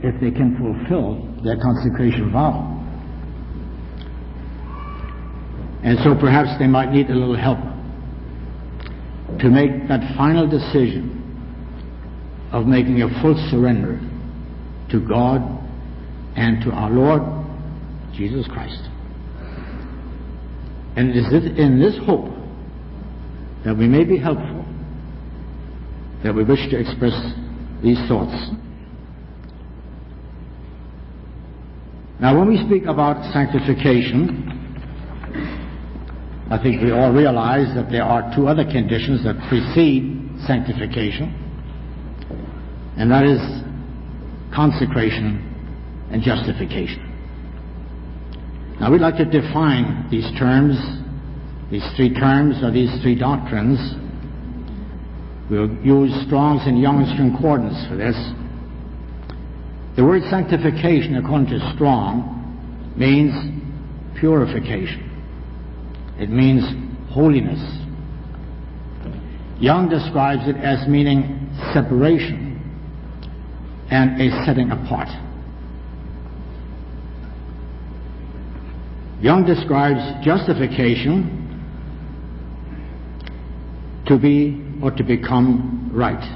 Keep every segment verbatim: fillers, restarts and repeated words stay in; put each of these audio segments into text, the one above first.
if they can fulfill their consecration vow. And so perhaps they might need a little help to make that final decision of making a full surrender to God and to our Lord Jesus Christ. And it is in this hope that we may be helpful that we wish to express these thoughts. Now, when we speak about sanctification, I think we all realize that there are two other conditions that precede sanctification, and that is consecration and justification. Now, we'd like to define these terms, these three terms or these three doctrines. We'll use Strong's and Young's Concordance for this. The word sanctification, according to Strong, means purification. It means holiness. Young describes it as meaning separation and a setting apart. Young describes justification to be or to become right.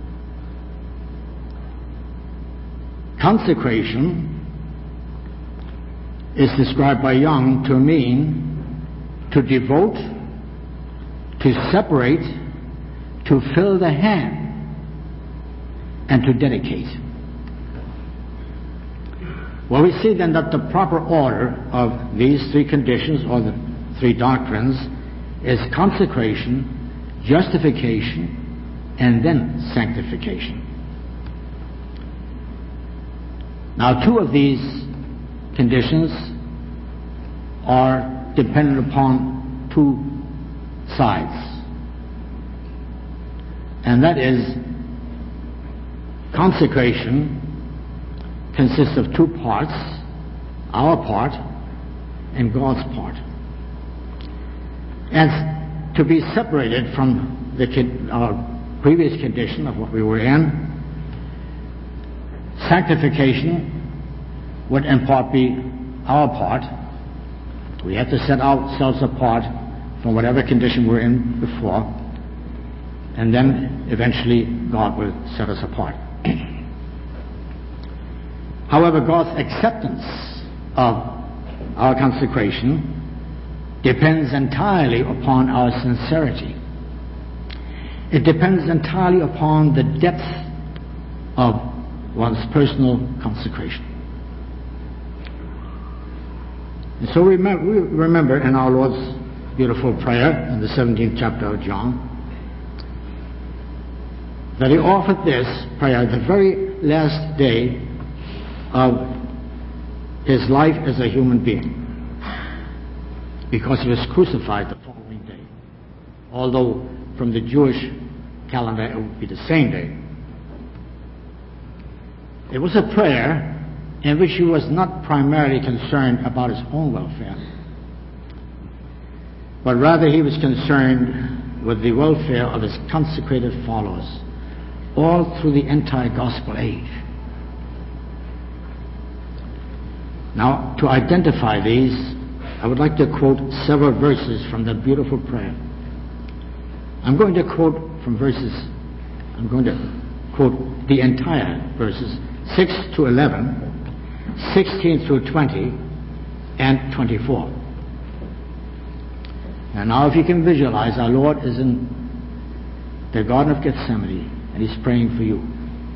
Consecration is described by Young to mean to devote, to separate, to fill the hand, and to dedicate. Well, we see then that the proper order of these three conditions, or the three doctrines, is consecration, justification, and then sanctification. Now, two of these conditions are dependent upon two sides. And that is, consecration consists of two parts, our part and God's part. And to be separated from the our previous condition of what we were in, sanctification would in part be our part. We have to set ourselves apart from whatever condition we're in before, and then eventually God will set us apart. However, God's acceptance of our consecration depends entirely upon our sincerity. It depends entirely upon the depth of one's personal consecration. And so we remember in our Lord's beautiful prayer in the seventeenth chapter of John that he offered this prayer the very last day of his life as a human being, because he was crucified the following day, although from the Jewish calendar it would be the same day. It was a prayer in which he was not primarily concerned about his own welfare, but rather he was concerned with the welfare of his consecrated followers all through the entire gospel age. Now, to identify these, I would like to quote several verses from the beautiful prayer. I'm going to quote from verses, I'm going to quote the entire verses, six to eleven, sixteen through twenty, and twenty-four. And now if you can visualize, our Lord is in the Garden of Gethsemane, and he's praying for you.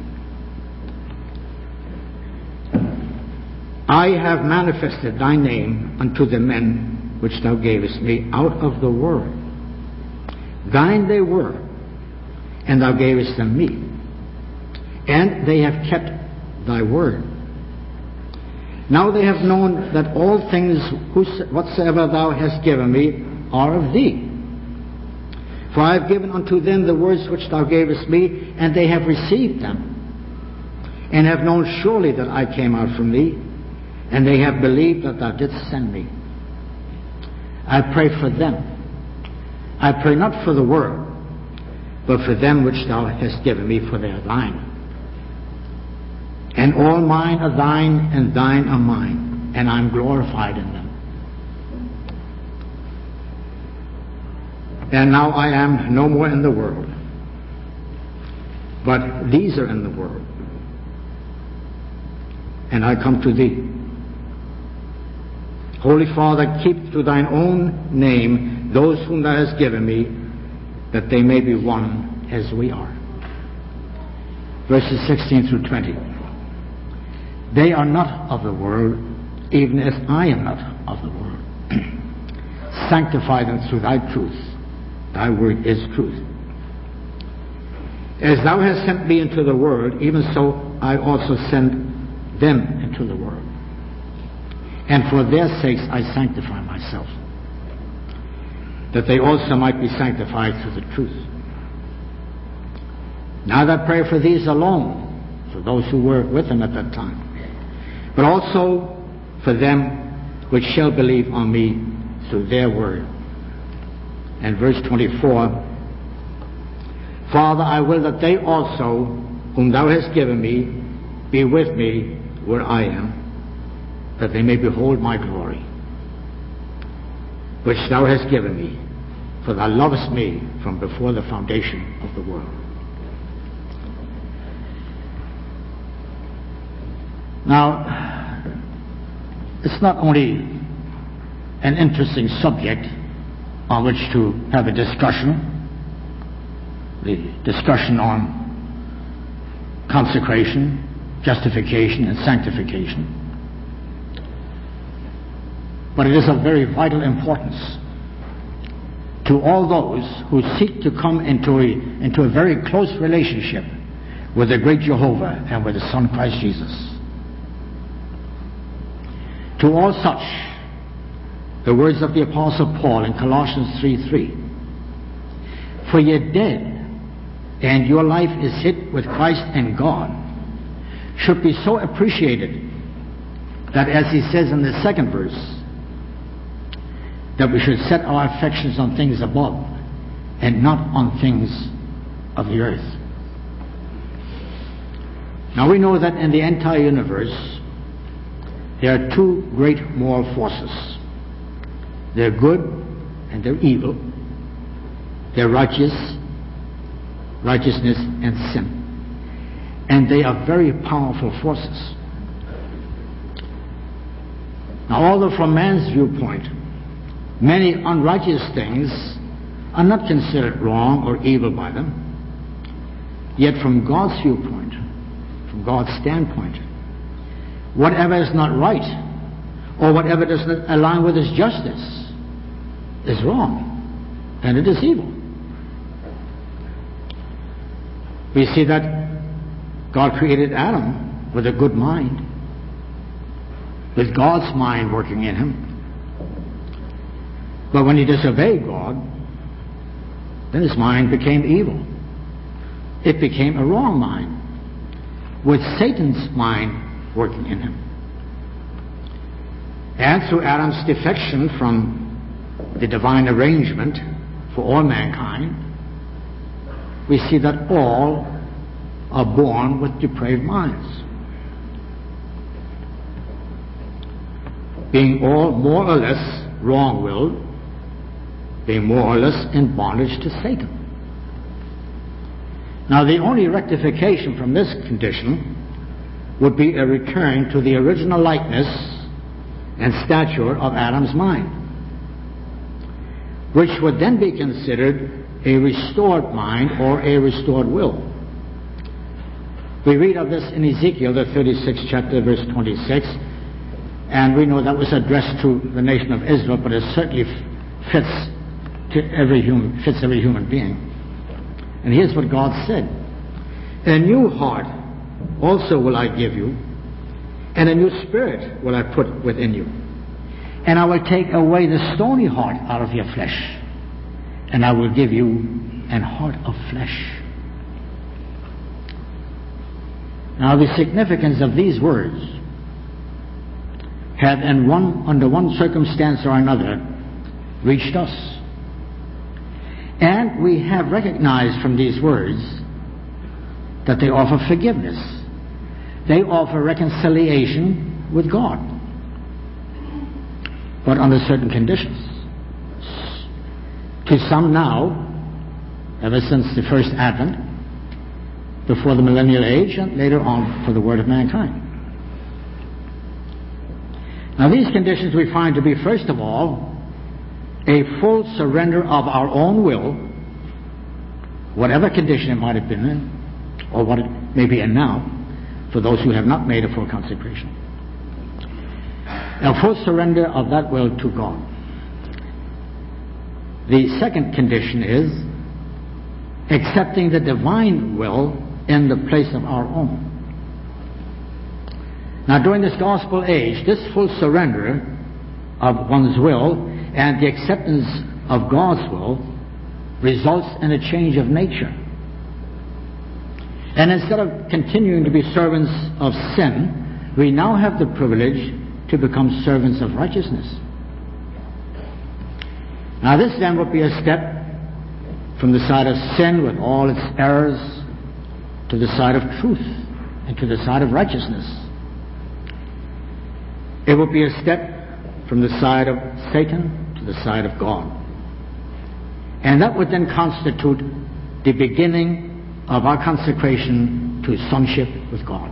I have manifested thy name unto the men which thou gavest me out of the world. Thine they were, and thou gavest them me. And they have kept thy word. Now they have known that all things whatsoever thou hast given me are of thee. For I have given unto them the words which thou gavest me, and they have received them, and have known surely that I came out from thee, and they have believed that thou didst send me. I pray for them. I pray not for the world, but for them which thou hast given me, for they are thine. And all mine are thine, and thine are mine, and I'm glorified in them. And now I am no more in the world, but these are in the world, and I come to thee. Holy Father, keep to thine own name those whom thou hast given me, that they may be one as we are. Verses sixteen through twenty. They are not of the world, even as I am not of the world. Sanctify them through thy truth. Thy word is truth. As thou hast sent me into the world, even so I also send them into the world. And for their sakes I sanctify myself, that they also might be sanctified through the truth. Now I pray for these alone, for those who were with him at that time, but also for them which shall believe on me through their word. And verse twenty-four, Father, I will that they also, whom thou hast given me, be with me where I am, that they may behold my glory, which thou hast given me, for thou lovest me from before the foundation of the world. Now, it's not only an interesting subject on which to have a discussion, the discussion on consecration, justification, and sanctification, but it is of very vital importance to all those who seek to come into a, into a very close relationship with the great Jehovah and with the Son Christ Jesus. To all such, the words of the Apostle Paul in Colossians three three, for ye are dead, and your life is hid with Christ in God, should be so appreciated that, as he says in the second verse, that we should set our affections on things above and not on things of the earth. Now we know that in the entire universe there are two great moral forces. They're good and they're evil. They're righteous, righteousness and sin. And they are very powerful forces. Now, although from man's viewpoint many unrighteous things are not considered wrong or evil by them, yet from God's viewpoint, from God's standpoint, whatever is not right or whatever does not align with his justice is wrong, and it is evil. We see that God created Adam with a good mind, with God's mind working in him. But when he disobeyed God, then his mind became evil. It became a wrong mind, with Satan's mind working in him. And through Adam's defection from the divine arrangement for all mankind, we see that all are born with depraved minds, being all more or less wrong-willed, being more or less in bondage to Satan. Now, the only rectification from this condition would be a return to the original likeness and stature of Adam's mind, which would then be considered a restored mind or a restored will. We read of this in Ezekiel, the thirty-sixth chapter, verse twenty-six, and we know that was addressed to the nation of Israel, but it certainly fits to every human, fits every human being. And here's what God said: "A new heart also will I give you, and a new spirit will I put within you. And I will take away the stony heart out of your flesh, and I will give you an heart of flesh." Now, the significance of these words have, in one, under one circumstance or another, reached us. And we have recognized from these words that they offer forgiveness, they offer reconciliation with God, but under certain conditions. To some now, ever since the first advent, before the millennial age, and later on for the word of mankind. Now these conditions we find to be, first of all, a full surrender of our own will, whatever condition it might have been in, or what it may be in now, for those who have not made a full consecration. A full surrender of that will to God. The second condition is accepting the divine will in the place of our own. Now, during this gospel age, this full surrender of one's will and the acceptance of God's will results in a change of nature. And instead of continuing to be servants of sin, we now have the privilege to become servants of righteousness. Now, this then would be a step from the side of sin with all its errors to the side of truth and to the side of righteousness. It would be a step from the side of Satan to the side of God. And that would then constitute the beginning of our consecration to sonship with God.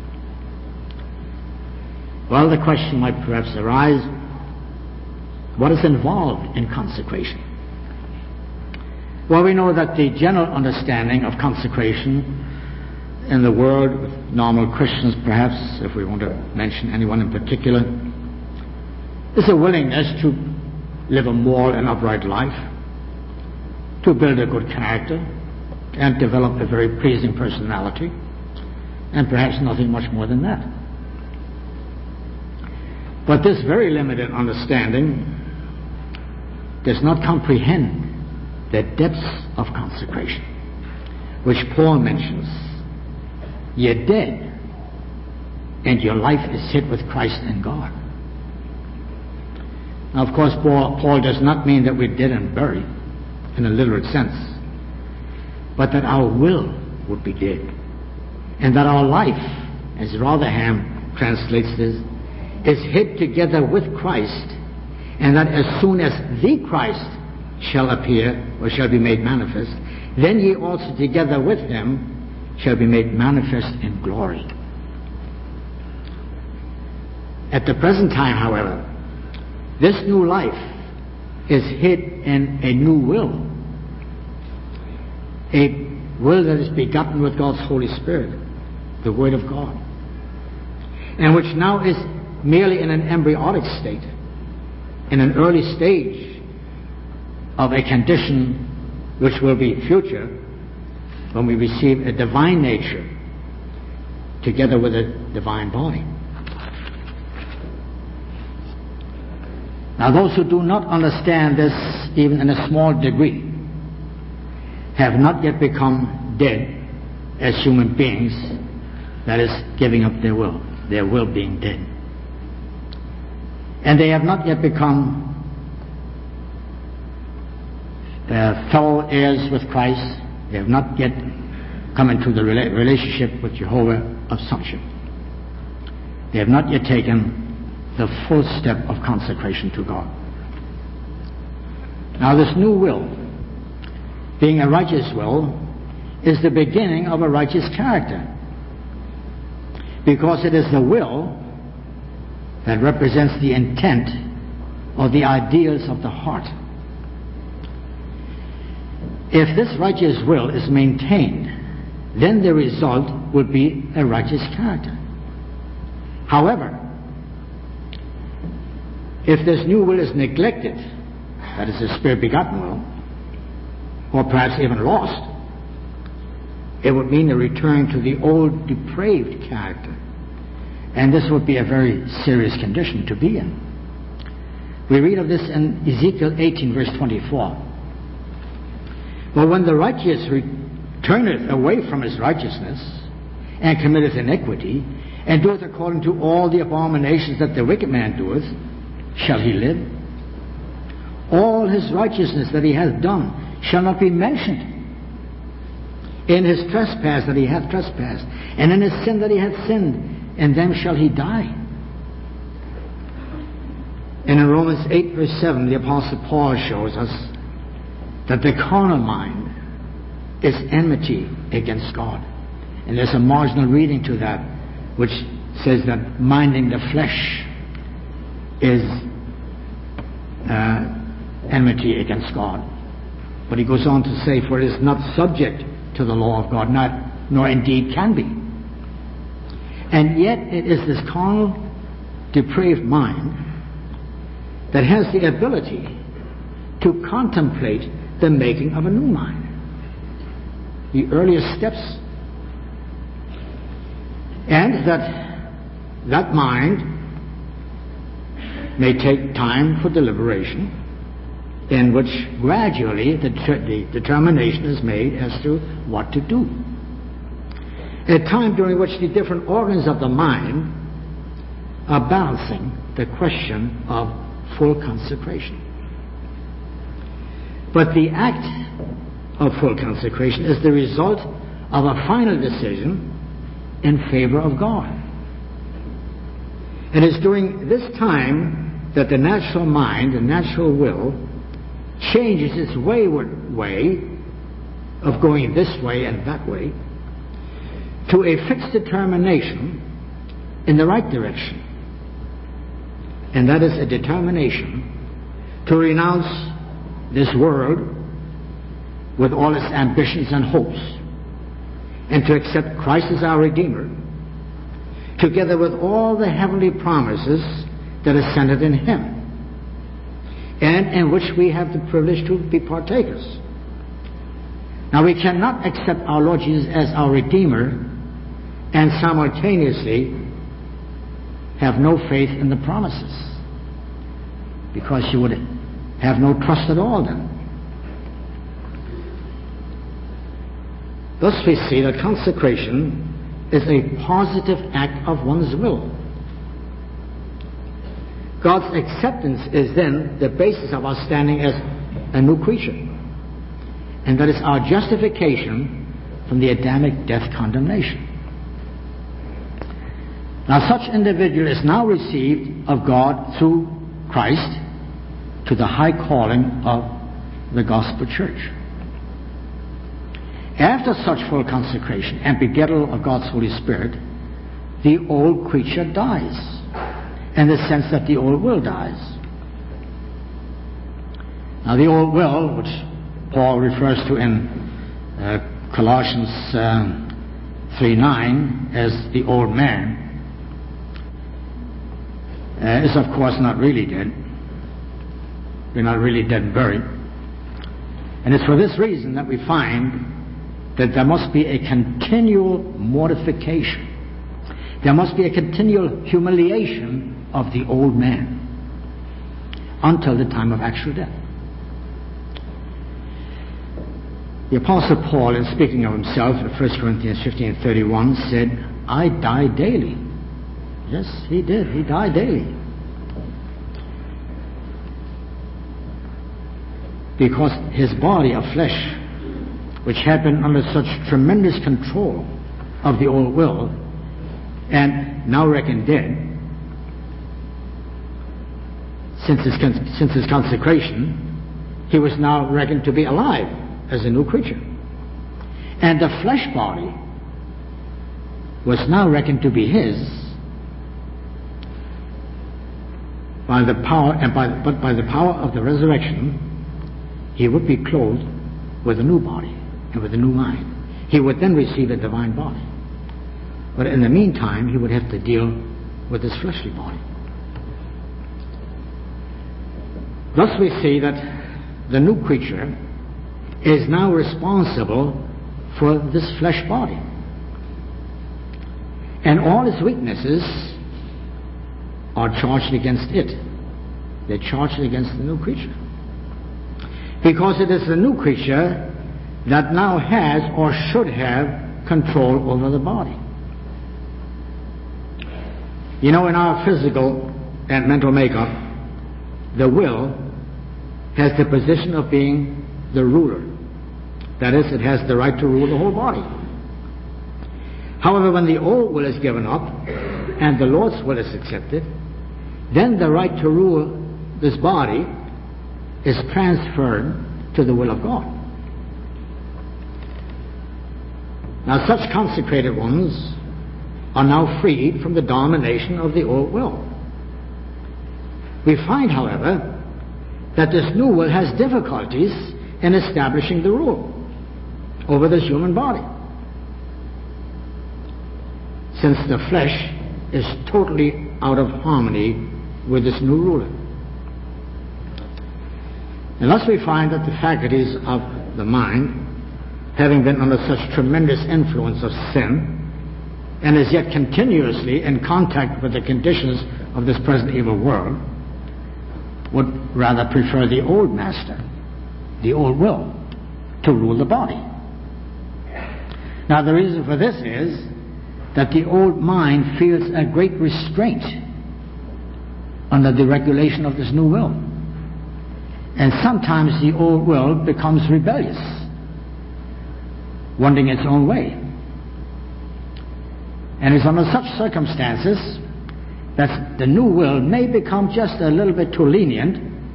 Well, the question might perhaps arise, what is involved in consecration? Well, we know that the general understanding of consecration in the world, with normal Christians perhaps, if we want to mention anyone in particular, is a willingness to live a moral and upright life, to build a good character, and develop a very pleasing personality, and perhaps nothing much more than that. But this very limited understanding does not comprehend the depths of consecration, which Paul mentions. You're dead, and your life is hid with Christ in God. Now, of course, Paul, Paul does not mean that we're dead and buried in a literal sense, but that our will would be dead, and that our life, as Rotherham translates this, is hid together with Christ, and that as soon as the Christ shall appear, or shall be made manifest, then ye also together with him shall be made manifest in glory. At the present time, however, this new life is hid in a new will, a will that is begotten with God's Holy Spirit, the Word of God, and which now is merely in an embryonic state, in an early stage of a condition which will be future when we receive a divine nature together with a divine body. Now, those who do not understand this, even in a small degree, have not yet become dead as human beings, that is, giving up their will, their will being dead. And they have not yet become uh, fellow heirs with Christ. They have not yet come into the rela- relationship with Jehovah of sonship. They have not yet taken the full step of consecration to God. Now, this new will, being a righteous will, is the beginning of a righteous character, because it is the will that represents the intent or the ideals of the heart. If this righteous will is maintained, then the result would be a righteous character. However, if this new will is neglected, that is the Spirit-begotten will, or perhaps even lost, it would mean a return to the old depraved character. And this would be a very serious condition to be in. We read of this in Ezekiel eighteen, verse twenty-four. But when the righteous returneth away from his righteousness, and committeth iniquity, and doeth according to all the abominations that the wicked man doeth, shall he live? All his righteousness that he hath done shall not be mentioned in his trespass that he hath trespassed, and in his sin that he hath sinned, and then shall he die. And in Romans eight verse seven, the Apostle Paul shows us that the carnal mind is enmity against God. And there's a marginal reading to that which says that minding the flesh is uh, enmity against God. But he goes on to say, for it is not subject to the law of God, not, nor indeed can be. And yet it is this carnal, depraved mind that has the ability to contemplate the making of a new mind. The earliest steps. And that that mind may take time for deliberation, in which gradually the, the determination is made as to what to do. A time during which the different organs of the mind are balancing the question of full consecration. But the act of full consecration is the result of a final decision in favor of God. It is during this time that the natural mind, the natural will, changes its wayward way of going this way and that way to a fixed determination in the right direction. And that is a determination to renounce this world with all its ambitions and hopes, and to accept Christ as our Redeemer, together with all the heavenly promises that are centered in Him, and in which we have the privilege to be partakers. Now, we cannot accept our Lord Jesus as our Redeemer and simultaneously have no faith in the promises, because you would have no trust at all then. Thus we see that consecration is a positive act of one's will. God's acceptance is then the basis of our standing as a new creature. And that is our justification from the Adamic death condemnation. Now such individual is now received of God through Christ to the high calling of the gospel church. After such full consecration and begettal of God's Holy Spirit, the old creature dies, in the sense that the old will dies. Now the old will, which Paul refers to in uh, Colossians uh, three nine as the old man, uh, is of course not really dead. We're not really dead and buried. And it's for this reason that we find that there must be a continual mortification. There must be a continual humiliation of the old man until the time of actual death. The Apostle Paul, in speaking of himself in First Corinthians fifteen thirty-one, said, I die daily. Yes, he did. He died daily. Because his body of flesh, which had been under such tremendous control of the old will, and now reckoned dead, since his, since his consecration, he was now reckoned to be alive as a new creature. And the flesh body was now reckoned to be his by the power, and by, but by the power of the resurrection, he would be clothed with a new body and with a new mind. He would then receive a divine body. But in the meantime, he would have to deal with his fleshly body. Thus we see that the new creature is now responsible for this flesh body. And all its weaknesses are charged against it. They're charged against the new creature. Because it is the new creature that now has or should have control over the body. You know, in our physical and mental makeup, the will has the position of being the ruler That is, it has the right to rule the whole body. However, when the old will is given up and the Lord's will is accepted, then the right to rule this body is transferred to the will of God. Now, such consecrated ones are now freed from the domination of the old will. We find, however, that this new will has difficulties in establishing the rule over this human body, since the flesh is totally out of harmony with this new ruler. And thus we find that the faculties of the mind, having been under such tremendous influence of sin, and is yet continuously in contact with the conditions of this present evil world, would rather prefer the old master, the old will, to rule the body. Now, the reason for this is that the old mind feels a great restraint under the regulation of this new will. And sometimes the old will becomes rebellious, wanting its own way. And it's under such circumstances that the new will may become just a little bit too lenient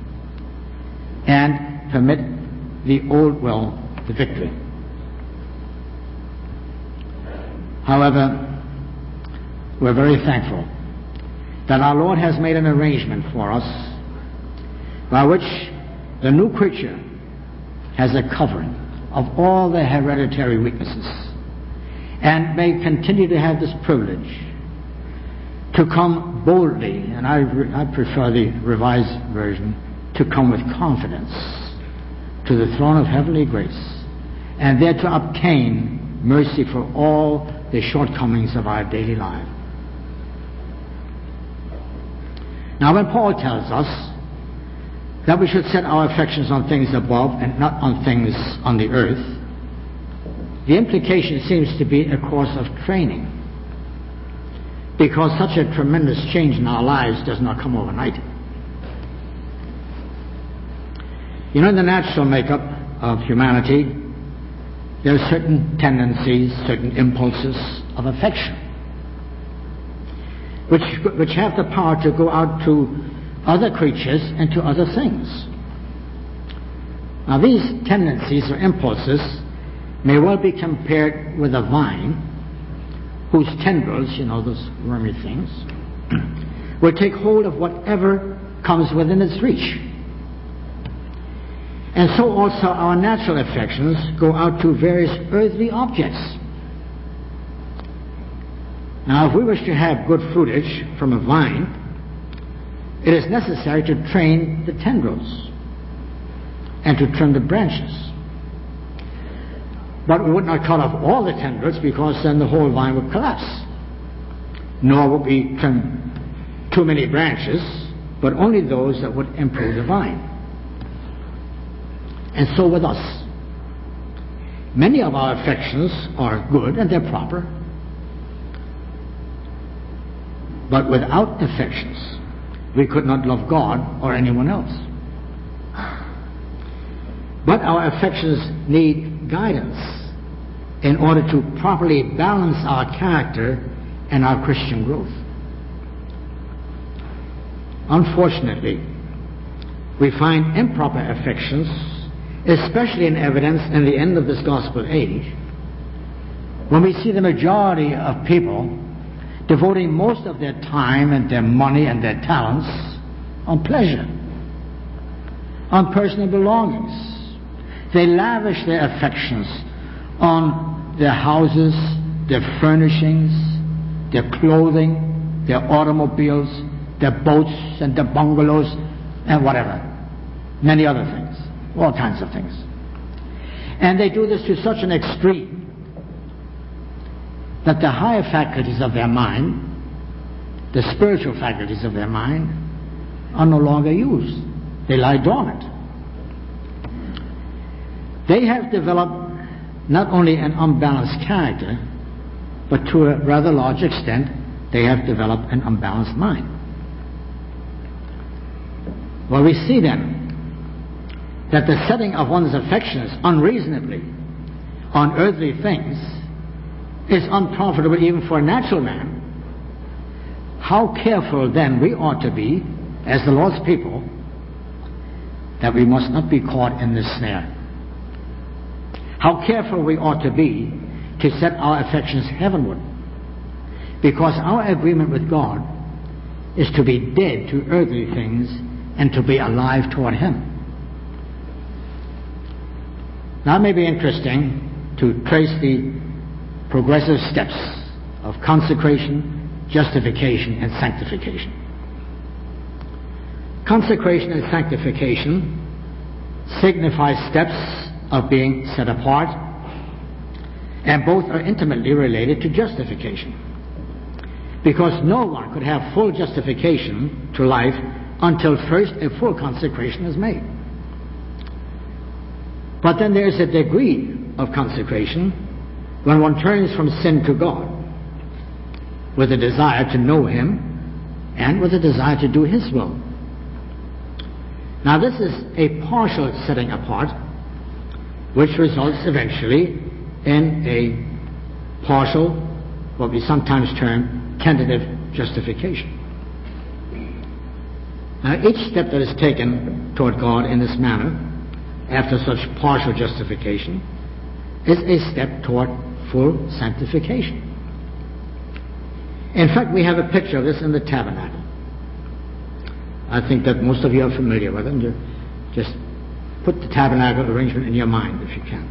and permit the old will the victory. However, we're very thankful that our Lord has made an arrangement for us by which the new creature has a covering of all the hereditary weaknesses and may continue to have this privilege to come boldly, and I, I prefer the Revised Version, to come with confidence to the throne of heavenly grace and there to obtain mercy for all the shortcomings of our daily life. Now, when Paul tells us that we should set our affections on things above and not on things on the earth, the implication seems to be a course of training, because such a tremendous change in our lives does not come overnight. You know, in the natural makeup of humanity, there are certain tendencies, certain impulses of affection, which, which have the power to go out to other creatures and to other things. Now, these tendencies or impulses may well be compared with a vine whose tendrils, you know, those wormy things, will take hold of whatever comes within its reach. And so also our natural affections go out to various earthly objects. Now, if we wish to have good fruitage from a vine, it is necessary to train the tendrils and to trim the branches. But we would not cut off all the tendrils, because then the whole vine would collapse. Nor would we trim too many branches, but only those that would improve the vine. And so with us. Many of our affections are good and they're proper. But without affections, we could not love God or anyone else. But our affections need guidance in order to properly balance our character and our Christian growth. Unfortunately, we find improper affections, especially in evidence in the end of this gospel age, when we see the majority of people devoting most of their time and their money and their talents on pleasure, on personal belongings. They lavish their affections on their houses, their furnishings, their clothing, their automobiles, their boats and their bungalows and whatever. Many other things. All kinds of things. And they do this to such an extreme that the higher faculties of their mind, the spiritual faculties of their mind, are no longer used. They lie dormant. They have developed not only an unbalanced character, but to a rather large extent, they have developed an unbalanced mind. Well, we see then that the setting of one's affections unreasonably on earthly things is unprofitable even for a natural man, how careful then we ought to be as the Lord's people that we must not be caught in this snare. How careful we ought to be to set our affections heavenward, because our agreement with God is to be dead to earthly things and to be alive toward Him. Now it may be interesting to trace the progressive steps of consecration, justification, and sanctification. Consecration and sanctification signify steps of being set apart, and both are intimately related to justification, because no one could have full justification to life until first a full consecration is made. But then there's a degree of consecration when one turns from sin to God with a desire to know Him and with a desire to do His will. Now this is a partial setting apart, which results eventually in a partial, what we sometimes term tentative justification. Now each step that is taken toward God in this manner, after such partial justification, is a step toward full sanctification. In fact, we have a picture of this in the tabernacle. I think that most of you are familiar with it. And you just put the tabernacle arrangement in your mind if you can.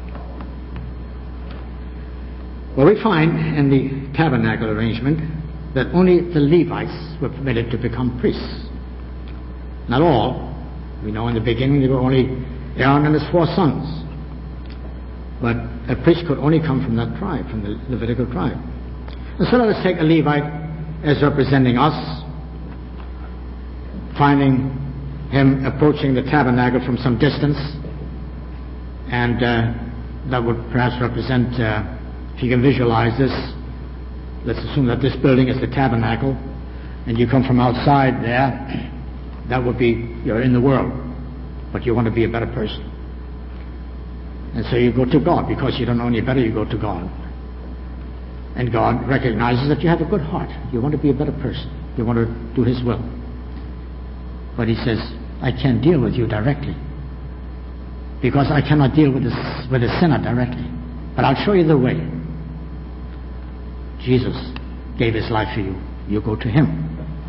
Well, we find in the tabernacle arrangement that only the Levites were permitted to become priests. Not all. We know in the beginning there were only Aaron and his four sons. But a priest could only come from that tribe, from the Levitical tribe. And so let us take a Levite as representing us, finding him approaching the tabernacle from some distance, and uh, that would perhaps represent, uh, if you can visualize this, let's assume that this building is the tabernacle, and you come from outside there, that would be, you're in the world, but you want to be a better person. And so you go to God, because you don't know any better, you go to God. And God recognizes that you have a good heart. You want to be a better person. You want to do His will. But He says, I can't deal with you directly, because I cannot deal with a, with a sinner directly. But I'll show you the way. Jesus gave His life for you. You go to Him.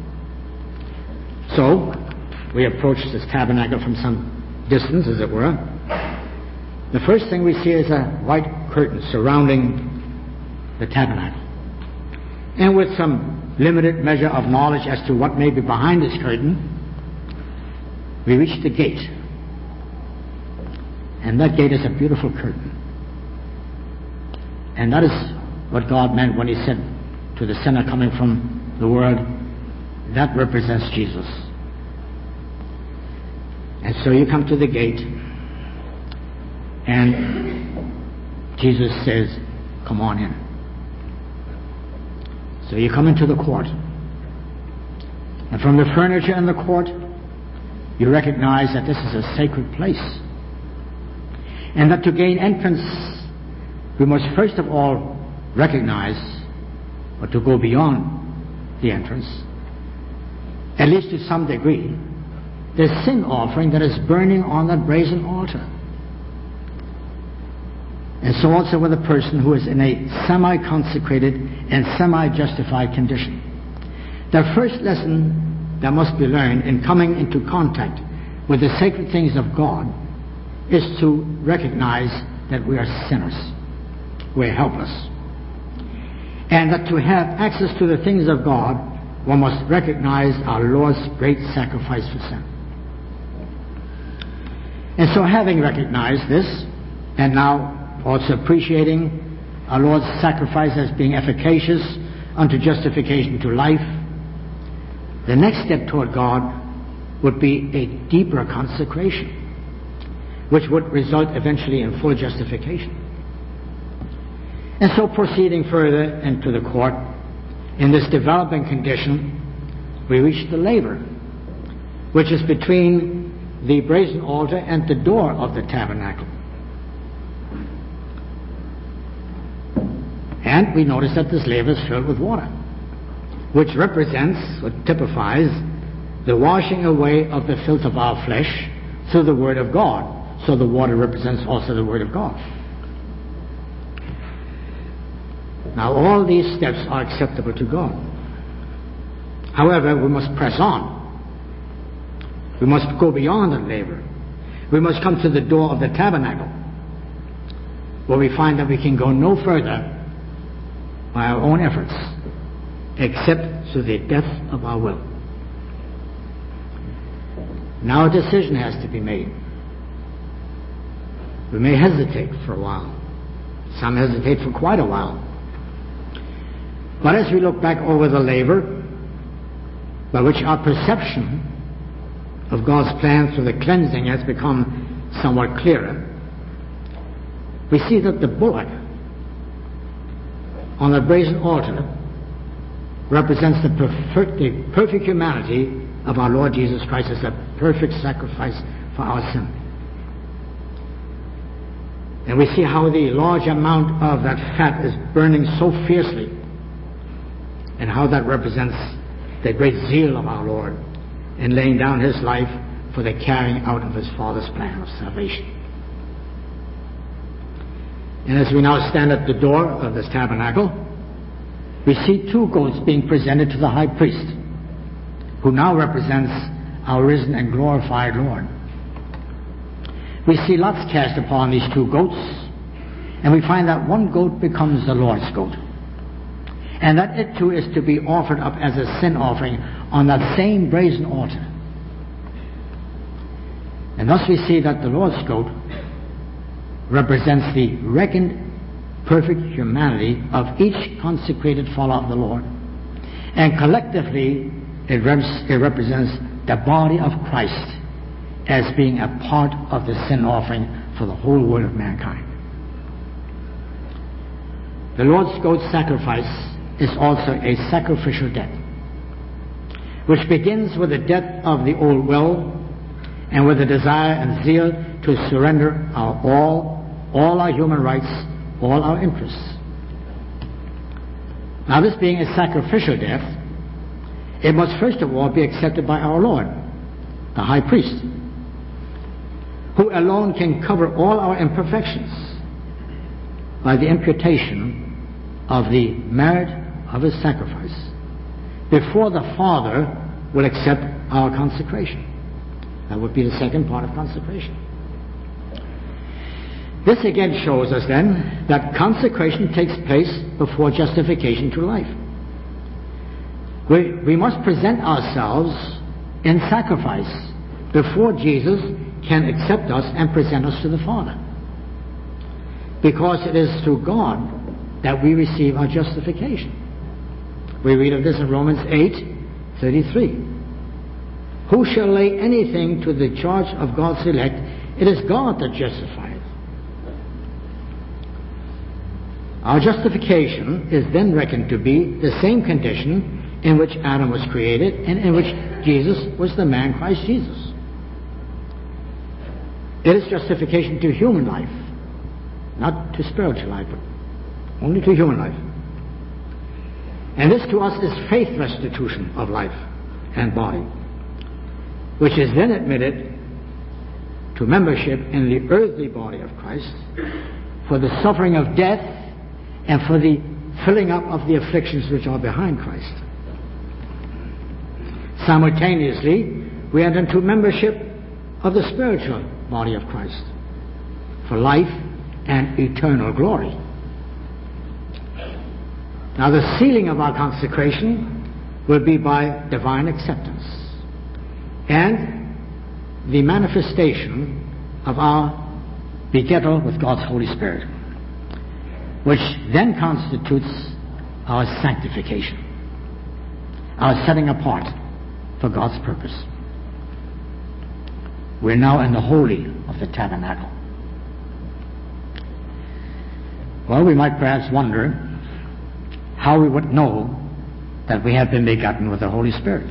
So, we approach this tabernacle from some distance, as it were. The first thing we see is a white curtain surrounding the tabernacle. And with some limited measure of knowledge as to what may be behind this curtain, we reach the gate. And that gate is a beautiful curtain. And that is what God meant when He said to the sinner coming from the world, that represents Jesus. And so you come to the gate, and Jesus says, come on in. So you come into the court. And from the furniture in the court, you recognize that this is a sacred place. And that to gain entrance, we must first of all recognize, or to go beyond the entrance, at least to some degree, the sin offering that is burning on that brazen altar. And so also with a person who is in a semi-consecrated and semi-justified condition. The first lesson that must be learned in coming into contact with the sacred things of God is to recognize that we are sinners. We're helpless. And that to have access to the things of God, one must recognize our Lord's great sacrifice for sin. And so having recognized this, and now also appreciating our Lord's sacrifice as being efficacious unto justification to life, the next step toward God would be a deeper consecration, which would result eventually in full justification. And so proceeding further into the court, in this developing condition, we reach the laver, which is between the brazen altar and the door of the tabernacle. And we notice that this laver is filled with water, which represents, or typifies, the washing away of the filth of our flesh through the Word of God. So the water represents also the Word of God. Now all these steps are acceptable to God. However, we must press on. We must go beyond the laver. We must come to the door of the tabernacle, where we find that we can go no further by our own efforts, except through the death of our will. Now a decision has to be made. We may hesitate for a while. Some hesitate for quite a while. But as we look back over the laver, by which our perception of God's plan through the cleansing has become somewhat clearer, we see that the bullock on the brazen altar represents the perfect, the perfect humanity of our Lord Jesus Christ as a perfect sacrifice for our sin. And we see how the large amount of that fat is burning so fiercely, and how that represents the great zeal of our Lord in laying down his life for the carrying out of his Father's plan of salvation. And as we now stand at the door of this tabernacle, we see two goats being presented to the high priest, who now represents our risen and glorified Lord. We see lots cast upon these two goats, and we find that one goat becomes the Lord's goat, and that it too is to be offered up as a sin offering on that same brazen altar. And thus we see that the Lord's goat represents the reckoned perfect humanity of each consecrated follower of the Lord, and collectively it, rep- it represents the body of Christ as being a part of the sin offering for the whole world of mankind. The Lord's goat sacrifice is also a sacrificial death, which begins with the death of the old will and with the desire and zeal to surrender our all, all our human rights, all our interests. Now, this being a sacrificial death, it must first of all be accepted by our Lord, the high priest, who alone can cover all our imperfections by the imputation of the merit of his sacrifice before the Father will accept our consecration. That would be the second part of consecration. This again shows us then that consecration takes place before justification to life. We, we must present ourselves in sacrifice before Jesus can accept us and present us to the Father, because it is through God that we receive our justification. We read of this in Romans eight thirty-three. Who shall lay anything to the charge of God's elect? It is God that justifieth. Our justification is then reckoned to be the same condition in which Adam was created and in which Jesus was the man Christ Jesus. It is justification to human life, not to spiritual life, but only to human life. And this to us is faith restitution of life and body, which is then admitted to membership in the earthly body of Christ for the suffering of death and for the filling up of the afflictions which are behind Christ. Simultaneously, we enter into membership of the spiritual body of Christ for life and eternal glory. Now, the sealing of our consecration will be by divine acceptance and the manifestation of our begettal with God's Holy Spirit, which then constitutes our sanctification, our setting apart for God's purpose. We're now in the holy of the tabernacle. Well, we might perhaps wonder how we would know that we have been begotten with the Holy Spirit.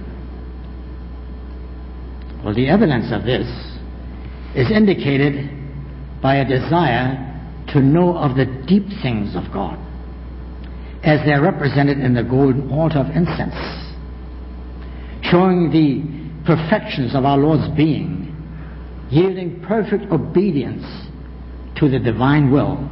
Well, the evidence of this is indicated by a desire to know of the deep things of God, as they are represented in the golden altar of incense, showing the perfections of our Lord's being, yielding perfect obedience to the divine will,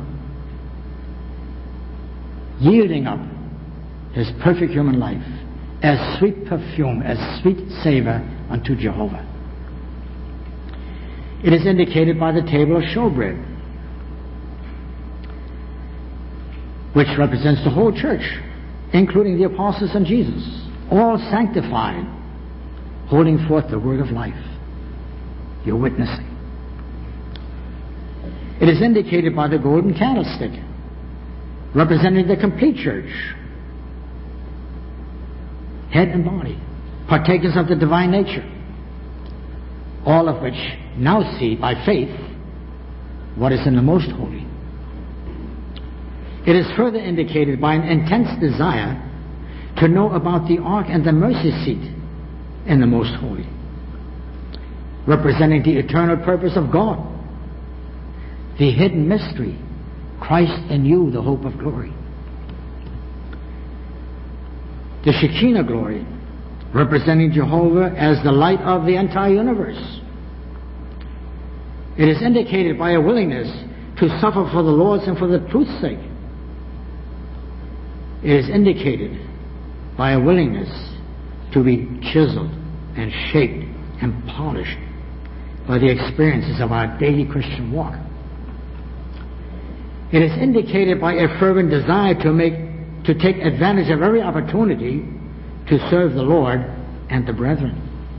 yielding up his perfect human life as sweet perfume, as sweet savor unto Jehovah. It is indicated by the table of showbread, which represents the whole church, including the apostles and Jesus, all sanctified, holding forth the word of life. You're witnessing. It is indicated by the golden candlestick, representing the complete church, head and body, partakers of the divine nature, all of which now see by faith what is in the most holy. It is further indicated by an intense desire to know about the ark and the mercy seat in the most holy, representing the eternal purpose of God, the hidden mystery, Christ in you, the hope of glory. The Shekinah glory, representing Jehovah as the light of the entire universe. It is indicated by a willingness to suffer for the Lord's and for the truth's sake. It is indicated by a willingness to be chiseled and shaped and polished by the experiences of our daily Christian walk. It is indicated by a fervent desire to make to take advantage of every opportunity to serve the Lord and the brethren.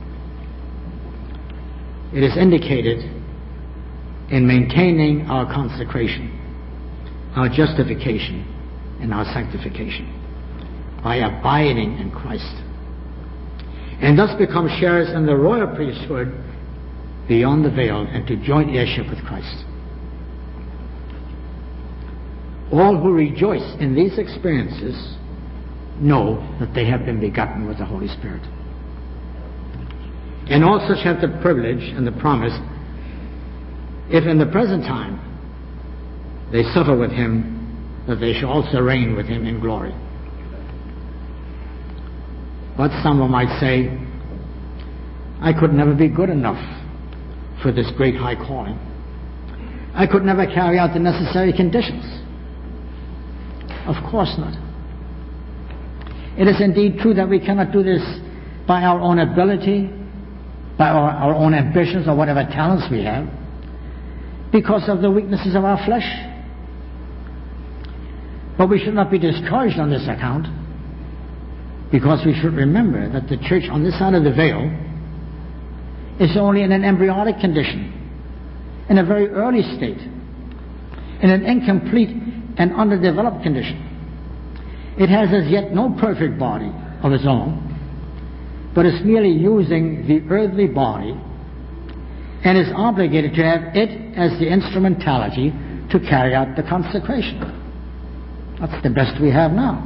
It is indicated in maintaining our consecration, our justification, and our sanctification by abiding in Christ, and thus become sharers in the royal priesthood beyond the veil and to joint heirship with Christ. All who rejoice in these experiences know that they have been begotten with the Holy Spirit. And all such have the privilege and the promise, if in the present time they suffer with him, that they shall also reign with him in glory. But someone might say, I could never be good enough for this great high calling. I could never carry out the necessary conditions. Of course not. It is indeed true that we cannot do this by our own ability, by our, our own ambitions or whatever talents we have, because of the weaknesses of our flesh. But we should not be discouraged on this account, because we should remember that the church on this side of the veil is only in an embryonic condition, in a very early state, in an incomplete and underdeveloped condition. It has as yet no perfect body of its own, but is merely using the earthly body and is obligated to have it as the instrumentality to carry out the consecration. That's the best we have now.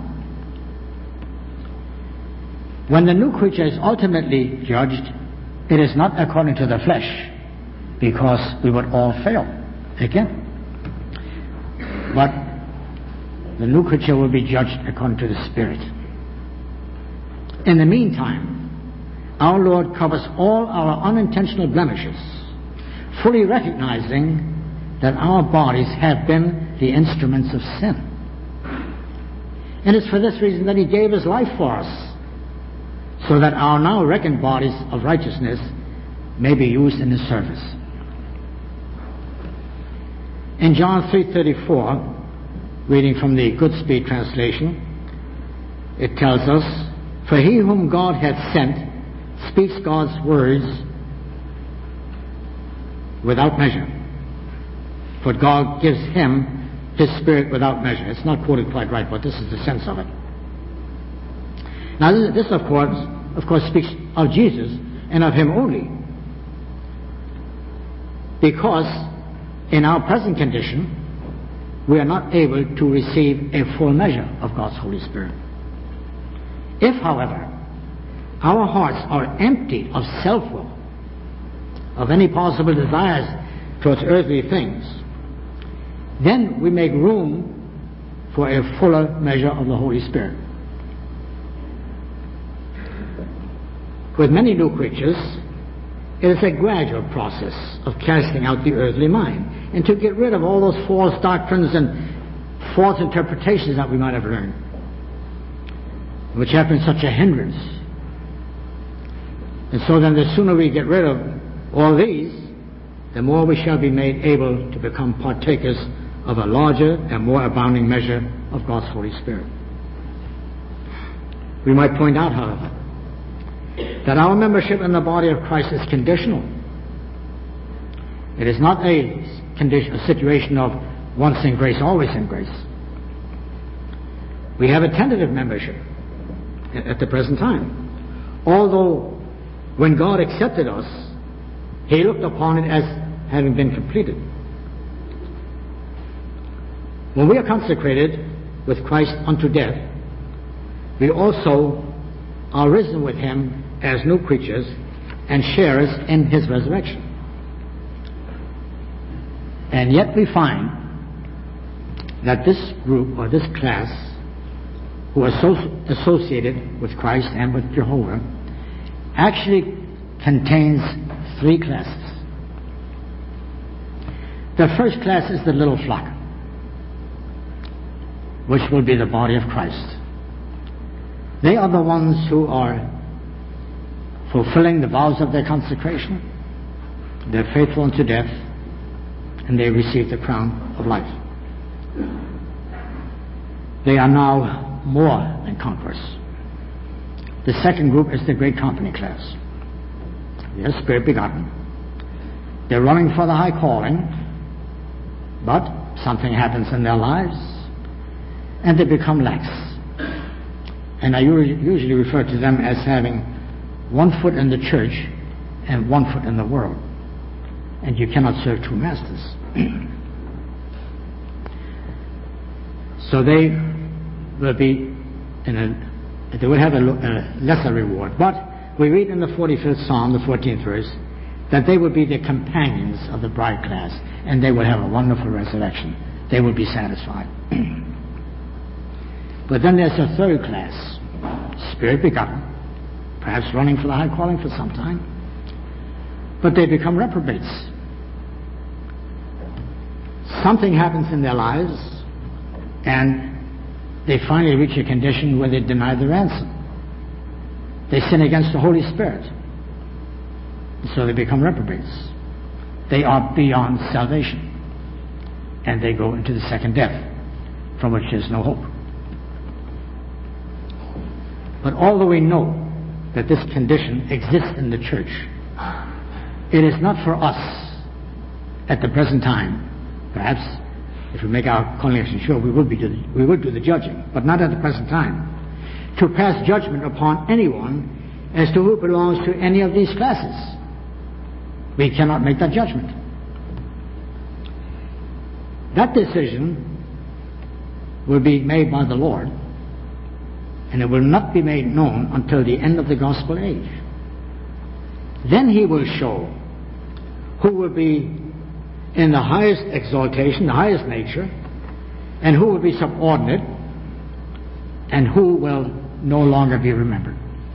When the new creature is ultimately judged, it is not according to the flesh, because we would all fail again. But the new creature will be judged according to the Spirit. In the meantime, our Lord covers all our unintentional blemishes, fully recognizing that our bodies have been the instruments of sin. And it's for this reason that he gave his life for us, so that our now reckoned bodies of righteousness may be used in his service. In John three thirty-four, reading from the Goodspeed translation, it tells us, for he whom God hath sent speaks God's words without measure. For God gives him his Spirit without measure. It's not quoted quite right, but this is the sense of it. Now this, this of course, of course speaks of Jesus and of him only. Because in our present condition, we are not able to receive a full measure of God's Holy Spirit. If, however, our hearts are emptied of self-will, of any possible desires towards earthly things, then we make room for a fuller measure of the Holy Spirit. With many new creatures, it is a gradual process of casting out the earthly mind and to get rid of all those false doctrines and false interpretations that we might have learned, which have been such a hindrance. And so then the sooner we get rid of all these, the more we shall be made able to become partakers of a larger and more abounding measure of God's Holy Spirit. We might point out, however, that our membership in the body of Christ is conditional. It is not a, condition, a situation of once in grace, always in grace. We have a tentative membership at the present time. Although when God accepted us, He looked upon it as having been completed. When we are consecrated with Christ unto death, we also are risen with Him as new creatures and sharers in His resurrection. And yet we find that this group or this class who are so associated with Christ and with Jehovah actually contains three classes. The first class is the little flock, which will be the body of Christ. They are the ones who are fulfilling the vows of their consecration. They're faithful unto death, and they receive the crown of life. They are now more than conquerors. The second group is the great company class. They are spirit begotten. They're running for the high calling, but something happens in their lives, and they become lax. And I usually refer to them as having one foot in the church and one foot in the world. And you cannot serve two masters. So they will be in a, they will have a, a lesser reward. But we read in the forty-fifth Psalm, the fourteenth verse, that they will be the companions of the bride class, and they will have a wonderful resurrection. They will be satisfied. But then there's a third class, spirit begotten, perhaps running for the high calling for some time, but they become reprobates. Something happens in their lives, and they finally reach a condition where they deny the ransom. They sin against the Holy Spirit, so they become reprobates. They are beyond salvation, and they go into the second death, from which there's no hope. But although we know that this condition exists in the church, it is not for us at the present time. Perhaps if we make our calling sure, we will be do the, we will do the judging, but not at the present time, to pass judgment upon anyone as to who belongs to any of these classes. We cannot make that judgment. That decision will be made by the Lord, and it will not be made known until the end of the gospel age. Then He will show who will be in the highest exaltation, the highest nature, and who will be subordinate, and who will no longer be remembered.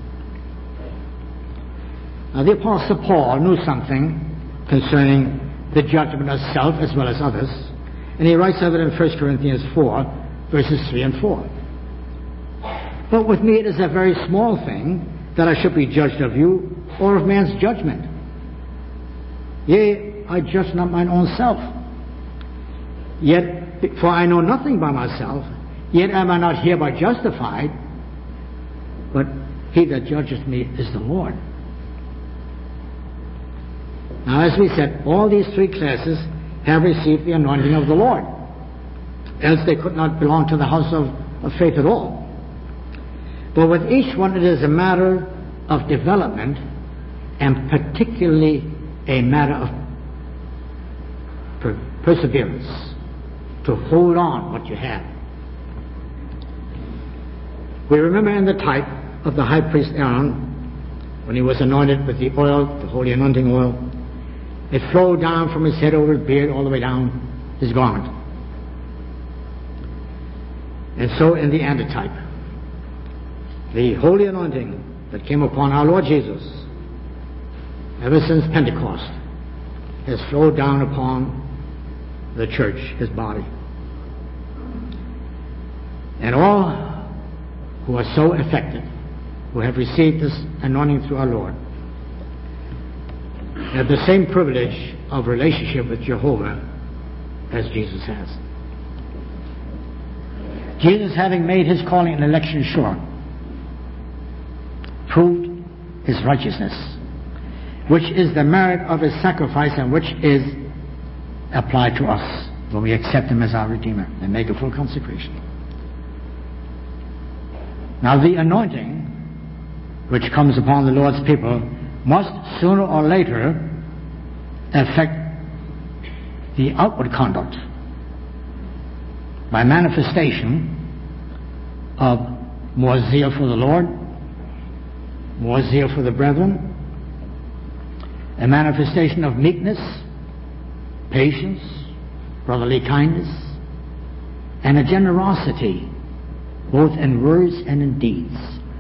Now, the Apostle Paul knew something concerning the judgment of self as well as others, and he writes of it in First Corinthians four, verses three and four. But with me it is a very small thing that I should be judged of you or of man's judgment. Yea, I judge not mine own self. Yet, for I know nothing by myself, yet am I not hereby justified, but he that judgeth me is the Lord. Now, as we said, all these three classes have received the anointing of the Lord, else they could not belong to the house of, of faith at all. But with each one it is a matter of development, and particularly a matter of per- perseverance, to hold on what you have. We remember in the type of the high priest Aaron, when he was anointed with the oil, the holy anointing oil, it flowed down from his head over his beard all the way down his garment. And so in the antitype, the holy anointing that came upon our Lord Jesus ever since Pentecost has flowed down upon the church, his body. And all who are so affected, who have received this anointing through our Lord, have the same privilege of relationship with Jehovah as Jesus has. Jesus, having made his calling and election sure, proved his righteousness, which is the merit of his sacrifice and which is applied to us when we accept him as our Redeemer and make a full consecration. Now the anointing which comes upon the Lord's people must sooner or later affect the outward conduct by manifestation of more zeal for the Lord, more zeal for the brethren, a manifestation of meekness, patience, brotherly kindness, and a generosity both in words and in deeds.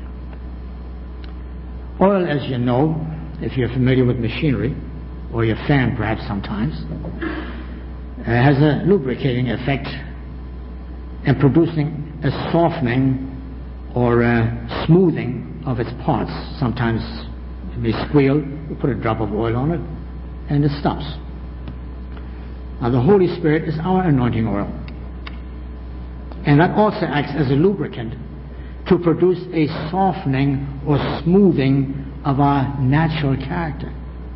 Oil, as you know, if you're familiar with machinery, or your fan perhaps sometimes, uh, has a lubricating effect and producing a softening or a smoothing of its parts. Sometimes it may squeal, you put a drop of oil on it, and it stops. Now the Holy Spirit is our anointing oil. And that also acts as a lubricant to produce a softening or smoothing of our natural character.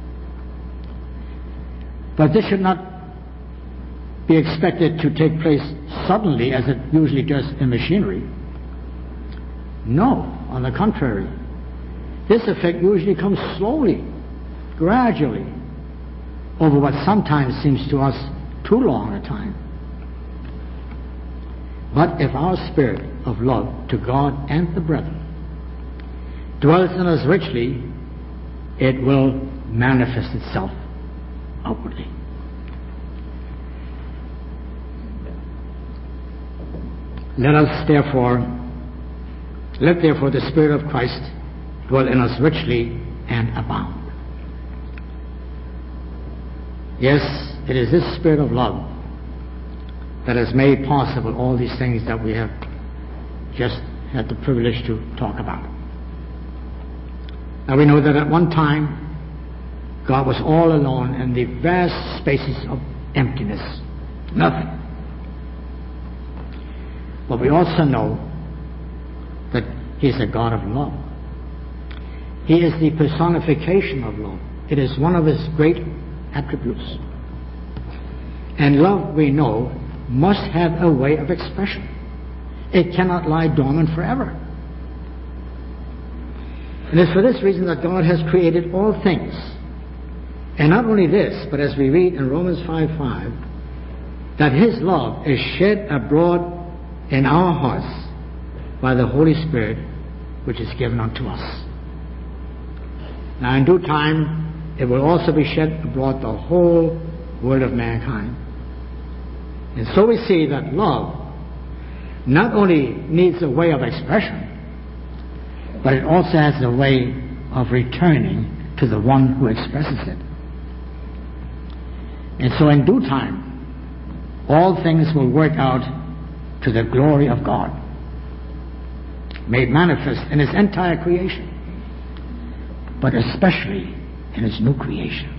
But this should not be expected to take place suddenly as it usually does in machinery. No, on the contrary. This effect usually comes slowly, gradually, over what sometimes seems to us too long a time. But if our spirit of love to God and the brethren dwells in us richly, it will manifest itself outwardly. Let us therefore, let therefore the Spirit of Christ dwell in us richly and abound. Yes, it is this Spirit of love that has made possible all these things that we have just had the privilege to talk about. Now we know that at one time God was all alone in the vast spaces of emptiness, nothing. But we also know that He is a God of love. He is the personification of love. It is one of His great attributes. And love, we know, must have a way of expression. It cannot lie dormant forever. And it's for this reason that God has created all things. And not only this, but as we read in Romans five five, that His love is shed abroad in our hearts by the Holy Spirit, which is given unto us. Now in due time, it will also be shed abroad the whole world of mankind. And so we see that love not only needs a way of expression, but it also has a way of returning to the one who expresses it. And so in due time, all things will work out to the glory of God, made manifest in His entire creation, but especially in His new creation.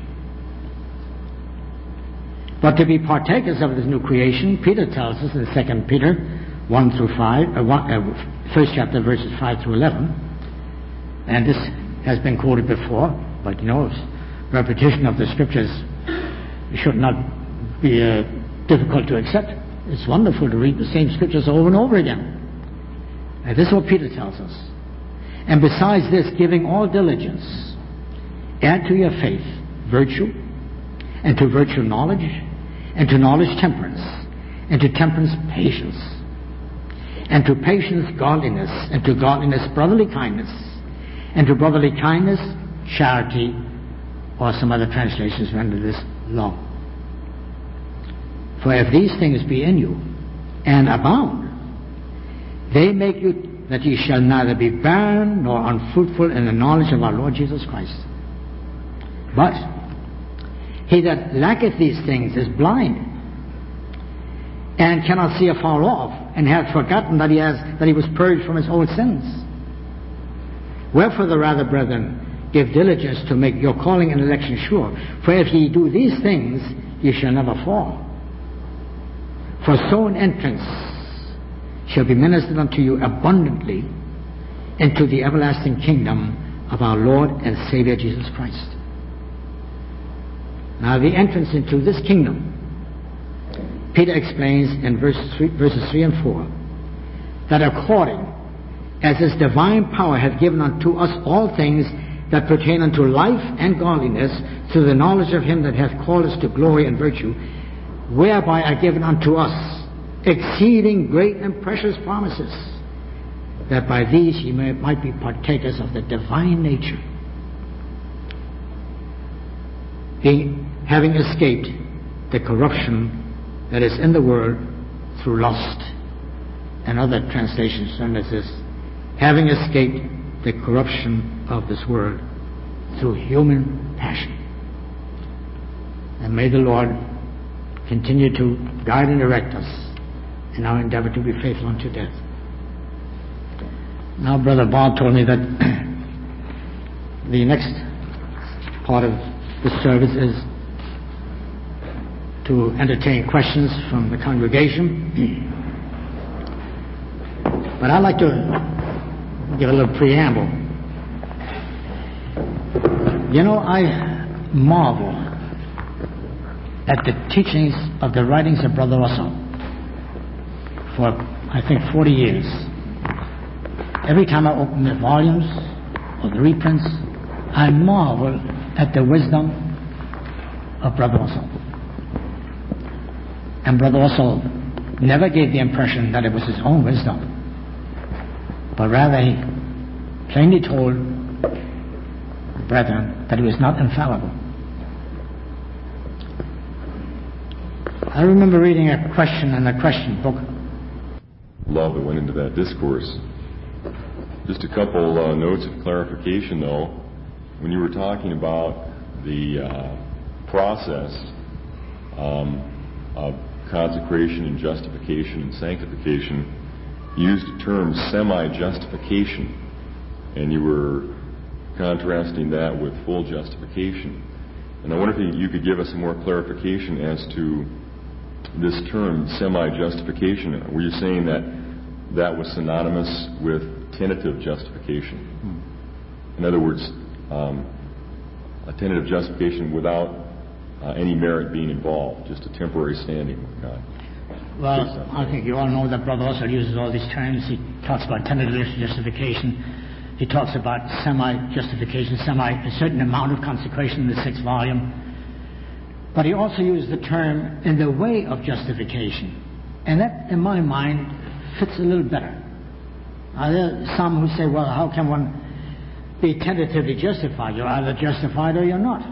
But to be partakers of this new creation, Peter tells us in Second Peter one through five, uh, one, uh, first chapter verses five through eleven, and this has been quoted before, but you know, repetition of the scriptures should not be uh, difficult to accept. It's wonderful to read the same scriptures over and over again. And this is what Peter tells us. And besides this, giving all diligence, add to your faith virtue, and to virtue knowledge, and to knowledge temperance, and to temperance patience, and to patience godliness, and to godliness brotherly kindness, and to brotherly kindness charity, or some other translations render this love. For if these things be in you, and abound, They make you that ye shall neither be barren nor unfruitful in the knowledge of our Lord Jesus Christ. But he that lacketh these things is blind, and cannot see afar off, and hath forgotten that he has that he was purged from his old sins. Wherefore the rather, brethren, give diligence to make your calling and election sure. For if ye do these things, ye shall never fall. For so an entrance shall be ministered unto you abundantly into the everlasting kingdom of our Lord and Savior Jesus Christ. Now the entrance into this kingdom, Peter explains in verse three, verses three and four, that according as his divine power hath given unto us all things that pertain unto life and godliness, through the knowledge of him that hath called us to glory and virtue, whereby are given unto us exceeding great and precious promises, that by these ye may, might be partakers of the divine nature, being, having escaped the corruption that is in the world through lust. And other translations turn as this, having escaped the corruption of this world through human passion. And may the Lord continue to guide and direct us in our endeavor to be faithful unto death. Now, Brother Bob told me that the next part of the service is to entertain questions from the congregation. But I'd like to give a little preamble. You know, I marvel at the teachings of the writings of Brother Russell for, I think, forty years. Every time I open the volumes or the reprints, I marvel at the wisdom of Brother Russell. And Brother Russell never gave the impression that it was his own wisdom, but rather he plainly told the brethren that he was not infallible. I remember reading a question in the question book. Love that went into that discourse. Just a couple uh, notes of clarification, though. When you were talking about the uh, process um, of consecration and justification and sanctification, you used the term semi-justification, and you were contrasting that with full justification. And I wonder if you could give us more clarification as to this term, semi-justification. Were you saying that that was synonymous with tentative justification? Hmm. In other words, um, a tentative justification without uh, any merit being involved, just a temporary standing with God. Well, I think you all know that Brother Russell uses all these terms. He talks about tentative justification. He talks about semi-justification, semi, a certain amount of consecration in the sixth volume. But he also used the term in the way of justification. And that, in my mind, fits a little better. Now, there are some who say, well, how can one be tentatively justified? You're either justified or you're not.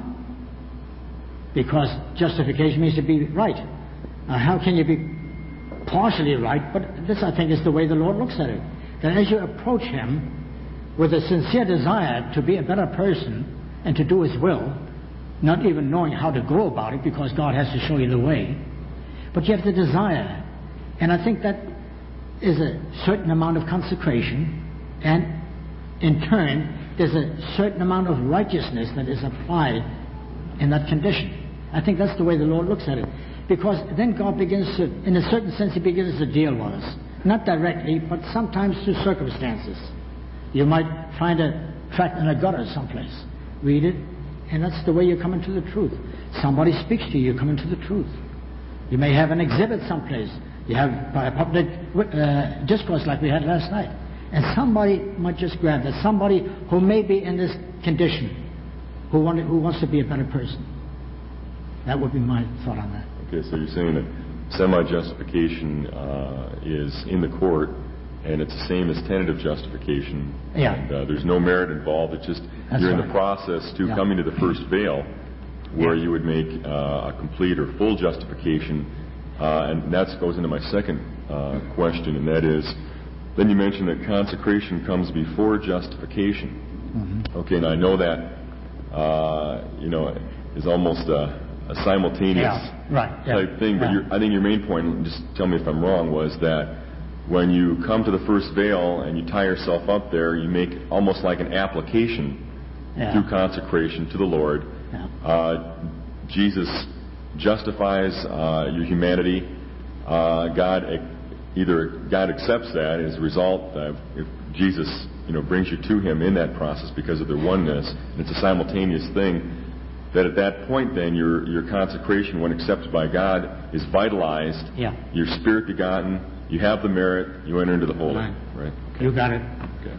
Because justification means to be right. Now, how can you be partially right? But this, I think, is the way the Lord looks at it. That as you approach Him with a sincere desire to be a better person and to do His will, not even knowing how to go about it because God has to show you the way, but you have the desire. And I think that is a certain amount of consecration, and in turn, there's a certain amount of righteousness that is applied in that condition. I think that's the way the Lord looks at it. Because then God begins to, in a certain sense, He begins to deal with us. Not directly, but sometimes through circumstances. You might find a tract in a gutter someplace. Read it, and that's the way you come into the truth. Somebody speaks to you, you come into the truth. You may have an exhibit someplace. You have a public uh, discourse like we had last night. And somebody might just grab that. Somebody who may be in this condition, who, want, who wants to be a better person. That would be my thought on that. Okay, so you're saying that semi-justification uh, is in the court, and it's the same as tentative justification. Yeah. And uh, there's no merit involved. It's just That's you're in right. the process to yeah. coming to the first veil, where yeah. you would make uh, a complete or full justification. Uh, and that goes into my second uh, question, and that is, then you mentioned that consecration comes before justification. Mm-hmm. Okay, and I know that, uh, you know, is almost a, a simultaneous yeah, right, yeah, type thing. But yeah. your, I think your main point, just tell me if I'm wrong, was that when you come to the first veil and you tie yourself up there, you make almost like an application yeah. through consecration to the Lord. Yeah. Uh, Jesus justifies uh, your humanity. Uh, God either God accepts that as a result. Uh, if Jesus, you know, brings you to Him in that process because of their oneness, and it's a simultaneous thing. That at that point, then your your consecration, when accepted by God, is vitalized. Yeah. You're spirit begotten. You have the merit. You enter into the holy. Right. Right. Okay. You got it. Okay.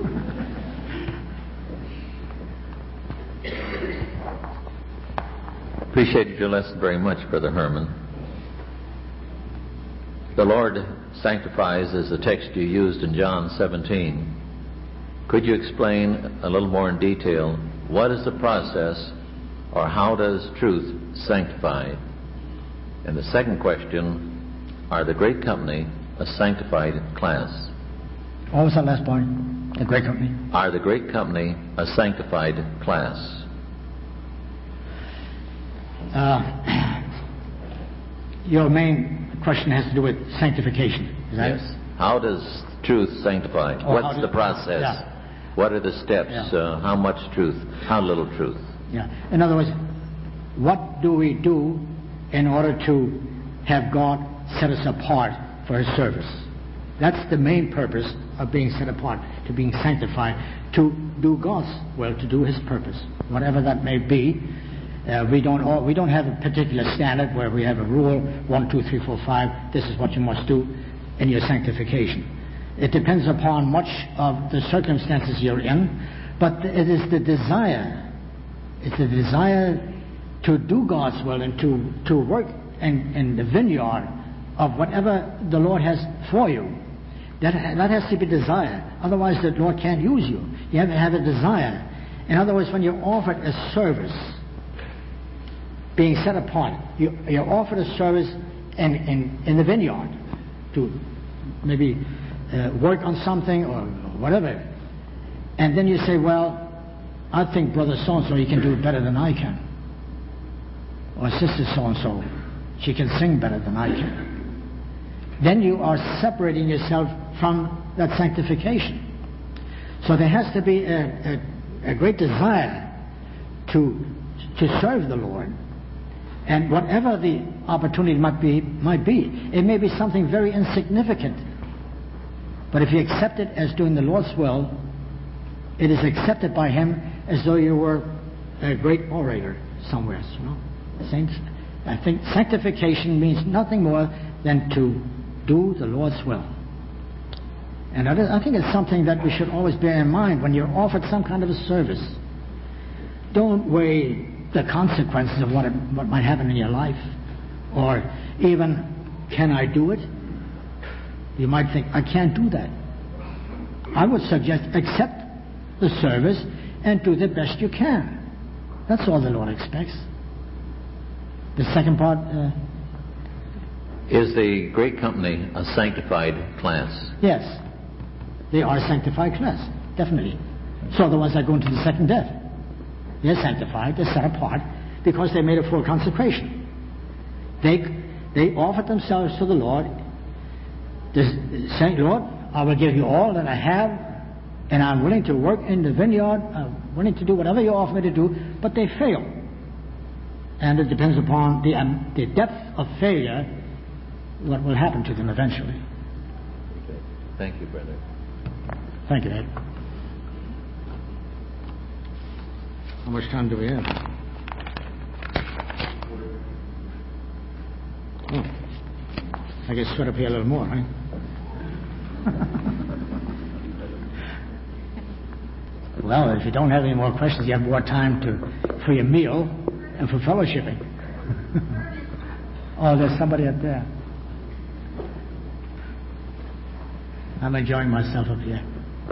Appreciated your lesson very much, Brother Herman. The Lord sanctifies as the text you used in John seventeen. Could you explain a little more in detail what is the process, or how does truth sanctify? And the second question, are the great company a sanctified class? What was that last point? The great company? Are the great company a sanctified class? Uh, your main question has to do with sanctification. Is that Yes. it? How does truth sanctify? Or What's how the do- process? yeah. What are the steps? Yeah. Uh, how much truth? How little truth? Yeah. In other words, what do we do in order to have God set us apart for His service? That's the main purpose of being set apart, to being sanctified, to do God's will, to do His purpose, whatever that may be. Uh, we don't all, we don't have a particular standard where we have a rule, one, two, three, four, five, this is what you must do in your sanctification. It depends upon much of the circumstances you're in, but it is the desire, it's the desire to do God's will and to, to work in, in the vineyard of whatever the Lord has for you. That, that has to be desired. Otherwise the Lord can't use you. You have to have a desire. In other words, when you're offered a service, being set apart, you, you're offered a service in, in, in the vineyard to maybe uh, work on something or whatever. And then you say, well, I think Brother so-and-so, he can do it better than I can. Or Sister so-and-so, she can sing better than I can. Then you are separating yourself from that sanctification. So there has to be a, a, a great desire to, to serve the Lord. And whatever the opportunity might be, might be, it may be something very insignificant. But if you accept it as doing the Lord's will, it is accepted by Him as though you were a great orator somewhere. You know, Saints, I think sanctification means nothing more than to do the Lord's will. And I think it's something that we should always bear in mind when you're offered some kind of a service. Don't weigh the consequences of what, it, what might happen in your life, or even, can I do it? You might think, I can't do that. I would suggest accept the service and do the best you can. That's all the Lord expects. The second part. Uh, Is the great company a sanctified class? Yes, they are a sanctified class, definitely. So the ones that go into the second death, they're sanctified, they're set apart, because they made a full consecration. They they offered themselves to the Lord, saying, Lord, I will give you all that I have, and I'm willing to work in the vineyard, I'm willing to do whatever you offer me to do, but they fail. And it depends upon the, um, the depth of failure, what will happen to them eventually. Okay. Thank you, brother. Thank you, Ed. How much time do we have? Oh, I guess sweat up here a little more, right? Well, if you don't have any more questions, you have more time to for your meal and for fellowshipping. Oh, there's somebody up there. I'm enjoying myself up here.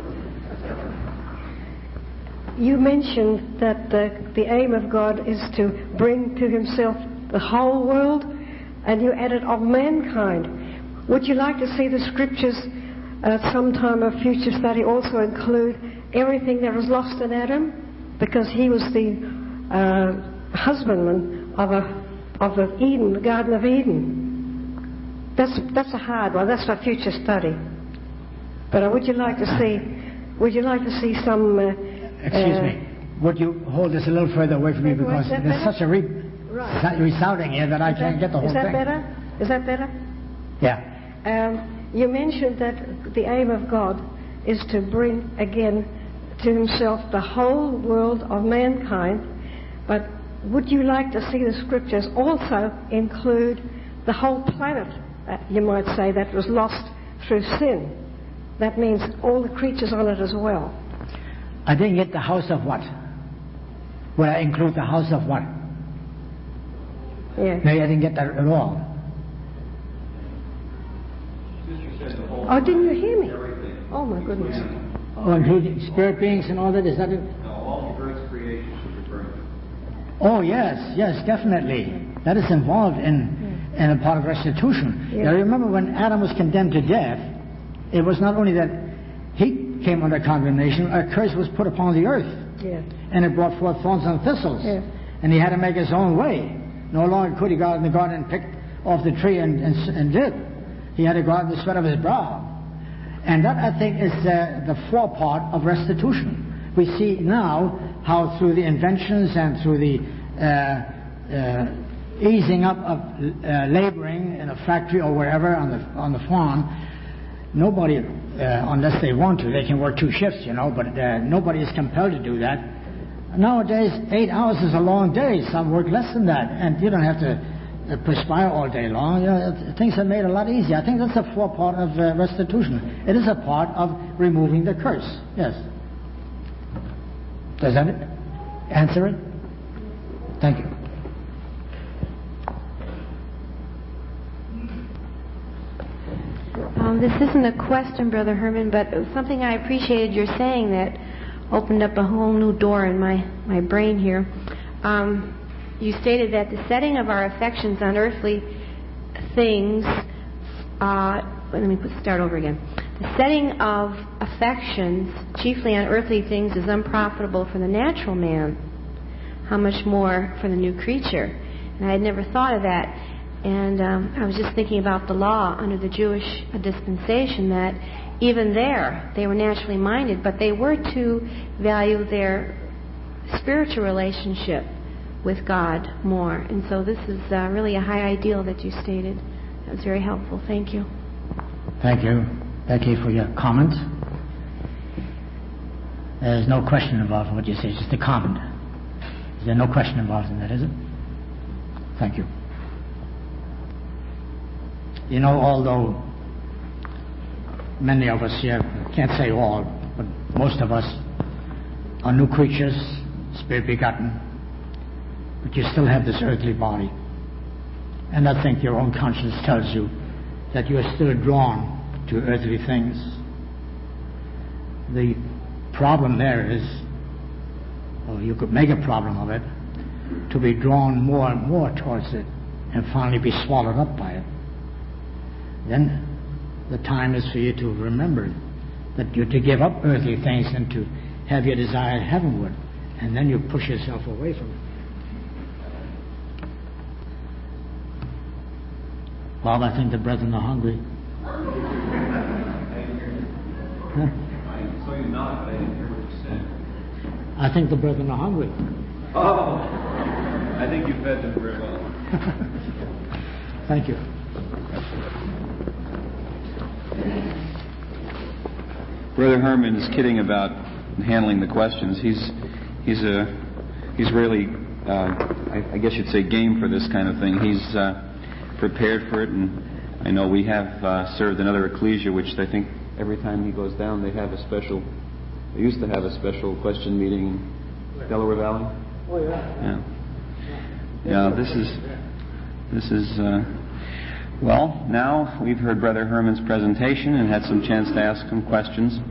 You mentioned that the, the aim of God is to bring to Himself the whole world, and you added of mankind. Would you like to see the scriptures at some time of future study also include everything that was lost in Adam? Because he was the uh, husbandman of a of the Eden, the Garden of Eden. That's that's a hard one. That's for future study. But uh, would you like to see? Would you like to see some? Uh, Excuse uh, me. Would you hold this a little further away from me, Maybe because is that there's better? such a re- Right. resounding here that I Is can't that- get the whole Is that thing. better? Is that better? Yeah. Um, you mentioned that the aim of God is to bring again to himself the whole world of mankind, but would you like to see the scriptures also include the whole planet, uh, you might say, that was lost through sin? That means all the creatures on it as well. I didn't get the house of what? Would I include the house of what? Yeah. No, I didn't get that at all. Oh, didn't you hear me? Oh, my goodness. Oh, including spirit beings and all that? Is that it? No, all of Earth's creation is referring to. Oh, yes, yes, definitely. That is involved in, in a part of restitution. Yeah. Now, remember when Adam was condemned to death, it was not only that he came under condemnation, a curse was put upon the earth. Yeah. And it brought forth thorns and thistles. Yeah. And he had to make his own way. No longer could he go out in the garden and pick off the tree and, and, and live. He had to go out in the sweat of his brow. And that, I think, is uh, the forepart of restitution. We see now how through the inventions and through the uh, uh, easing up of uh, laboring in a factory or wherever on the on the farm, nobody, uh, unless they want to, they can work two shifts, you know, but uh, nobody is compelled to do that. Nowadays, eight hours is a long day. Some work less than that, and you don't have to uh, perspire all day long. You know, things are made a lot easier. I think that's a forepart of uh, restitution. It is a part of removing the curse. Yes. Does that answer it? Thank you. Um, this isn't a question, Brother Herman, but it was something I appreciated your saying that opened up a whole new door in my, my brain here. Um, you stated that the setting of our affections on earthly things, uh, let me put, start over again. The setting of affections, chiefly on earthly things, is unprofitable for the natural man. How much more for the new creature? And I had never thought of that. And um, I was just thinking about the law under the Jewish dispensation, that even there they were naturally minded, but they were to value their spiritual relationship with God more. And so this is uh, really a high ideal that you stated. That was very helpful. Thank you. Thank you, Becky, for your comment. There's no question involved in what you say, it's just a comment. Is there no question involved in that, is it? Thank you. You know, although many of us here, can't say all, but most of us are new creatures, spirit begotten, but you still have this earthly body. And I think your own conscience tells you that you are still drawn to earthly things. The problem there is, or you could make a problem of it, to be drawn more and more towards it and finally be swallowed up by it. Then the time is for you to remember that you're to give up earthly things and to have your desire heavenward, and then you push yourself away from it. Bob, I think the brethren are hungry. Huh? I saw you nod, but I didn't hear what you said. I think the brethren are hungry. Oh, I think you fed them very well. Thank you. Brother Herman is kidding about handling the questions. He's he's a he's really uh, I, I guess you'd say game for this kind of thing. He's uh, prepared for it, and I know we have uh, served another ecclesia, which I think every time he goes down they have a special. They used to have a special question meeting in Delaware Valley. Oh yeah. Yeah. Yeah. This is this is. Uh, Well, now we've heard Brother Herman's presentation and had some chance to ask him questions.